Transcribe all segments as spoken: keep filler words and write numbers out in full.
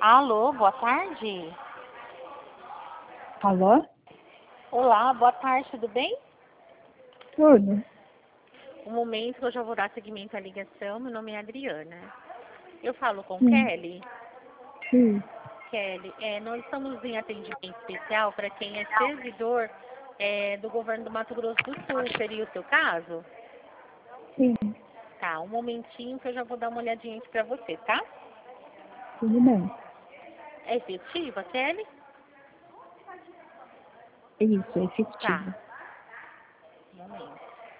Alô, boa tarde. Alô? Olá, boa tarde, tudo bem? Tudo. Um momento que eu já vou dar seguimento à ligação. Meu nome é Adriana. Eu falo com Sim. Kelly. Sim. Kelly, é, nós estamos em atendimento especial para quem é servidor é, do governo do Mato Grosso do Sul. Seria o seu caso? Sim. Tá, um momentinho que eu já vou dar uma olhadinha aqui para você, tá? Tudo bem. É efetiva, Kelly? Isso, é Tá, efetivo. um momento.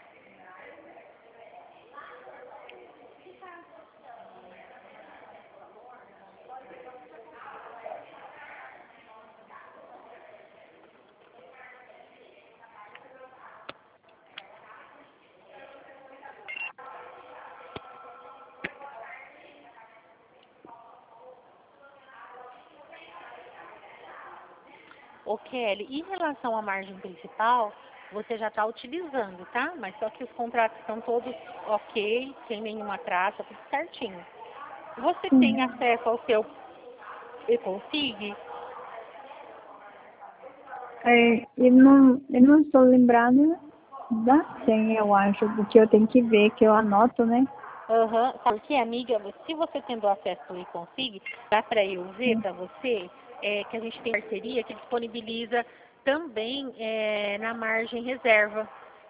Ô Kelly, em relação à margem principal, você já está utilizando, tá? Mas só que os contratos estão todos ok, sem nenhuma traça, tudo certinho. Você Sim. tem acesso ao seu e-consig? É, eu não, eu não estou lembrada da senha, eu acho, porque eu tenho que ver, que eu anoto, né? Aham, sabe por quê, amiga? Se você tendo acesso ao e-consig, dá para eu ver Sim. para você é, que a gente tem parceria que disponibiliza também é, na margem reserva,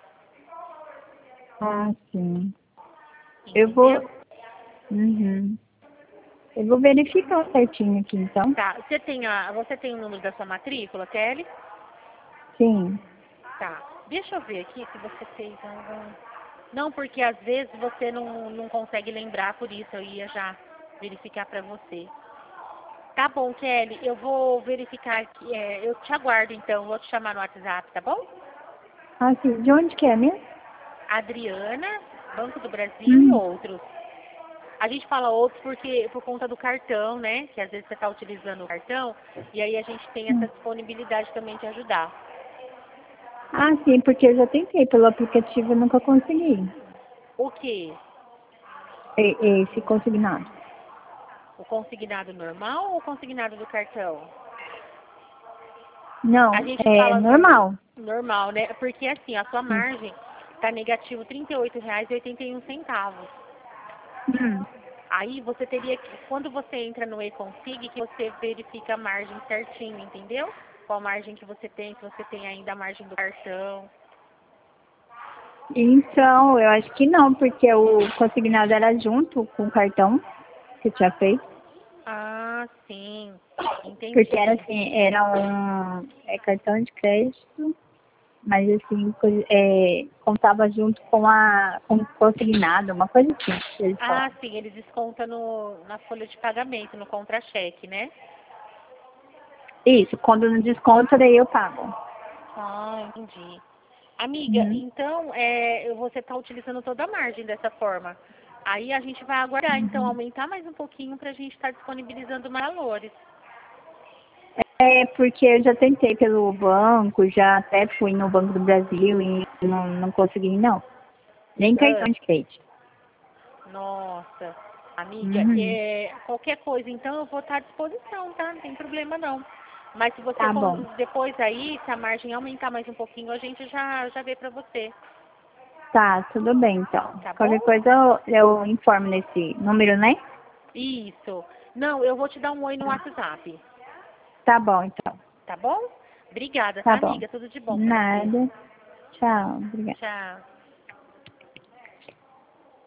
Ah, sim. Eu vou. entendeu? Uhum. Eu vou verificar certinho aqui, então. Tá, você tem, a, você tem o número da sua matrícula, Kelly? Sim. Tá. Deixa eu ver aqui se você fez algum. Não, porque às vezes você não, não consegue lembrar, por isso eu ia já verificar pra você. Tá bom, Kelly, eu vou verificar aqui. É, eu te aguardo então, vou te chamar no WhatsApp, tá bom? Ah, sim. De onde que é mesmo? Adriana, Banco do Brasil e Hum. outros. A gente fala outros porque por conta do cartão, né? Que às vezes você está utilizando o cartão e aí a gente tem essa Hum. disponibilidade também de ajudar. Ah, sim, porque eu já tentei pelo aplicativo e nunca consegui. O quê? E- Esse consignado. O consignado normal ou o consignado do cartão? A Não, gente é fala no normal. normal, né? Porque assim, a sua Sim. margem está negativo trinta e oito reais e oitenta e um centavos. Hum. Aí você teria que, quando você entra no e-consig, que você verifica a margem certinho, entendeu? Qual margem que você tem, se você tem ainda a margem do cartão. Então, eu acho que não, porque o consignado era junto com o cartão que eu tinha feito. Ah, sim. Porque era Entendi. assim, era um é, cartão de crédito, mas assim, co- é, contava junto com a com o consignado, uma coisa assim, que eles Ah, falavam. sim, eles descontam no, na folha de pagamento, no contra-cheque, né? Isso, quando não desconta, daí eu pago. Ah, entendi. Amiga, Uhum. então é, você está utilizando toda a margem dessa forma. Aí a gente vai aguardar, então, Uhum. aumentar mais um pouquinho para a gente estar disponibilizando mais valores. É porque eu já tentei pelo banco, já até fui no Banco do Brasil e não, não consegui, não. Nem Ah, cartão de crédito. nossa, amiga, Uhum. é, qualquer coisa, então eu vou estar à disposição, tá? Não tem problema não. Mas se você Tá bom. depois aí, se a margem aumentar mais um pouquinho, a gente já, já vê para você, Tá, tudo bem então. tá bom? Qualquer coisa eu, eu informo nesse número, né? Isso. Não, eu vou te dar um oi no WhatsApp, Tá bom então. tá bom? Obrigada, tá, Tá bom. amiga? Tudo de bom para você. Nada. Tchau. Obrigada. Tchau.